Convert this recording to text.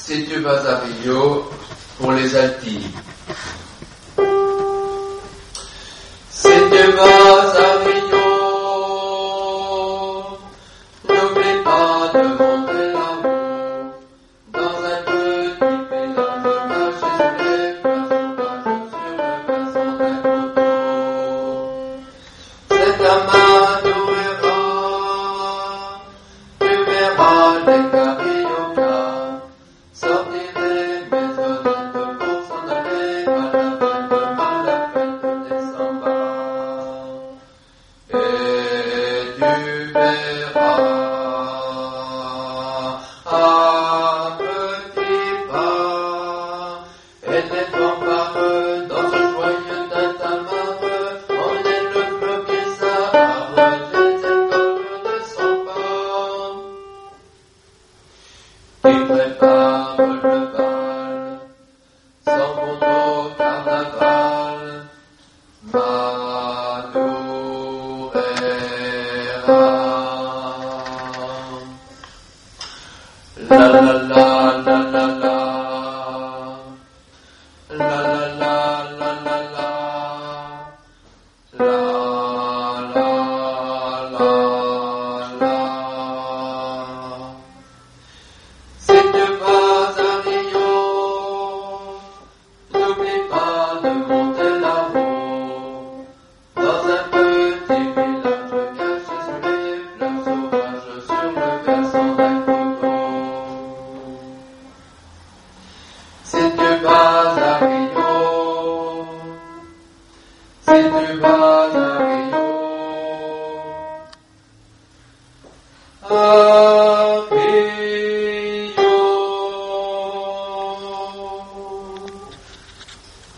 si tu vas à Rio pour les Alpilles. Si tu vas à Rio, n'oublie pas de monter là-haut, dans un petit village caché sous les fleurs sauvages sur le versant d'un coteau. C'est ta main t'ouvrira, tu verras les cariocas sortir des maisonnettes pour s'en aller à la fête des sambas. Et tu verras à petits pas et des fanfares dans ce joyeux tintamarre emmener le flot bizarre des écoles de samba qui prépare le bal sans mon au carnaval Madourera. La la la la la la.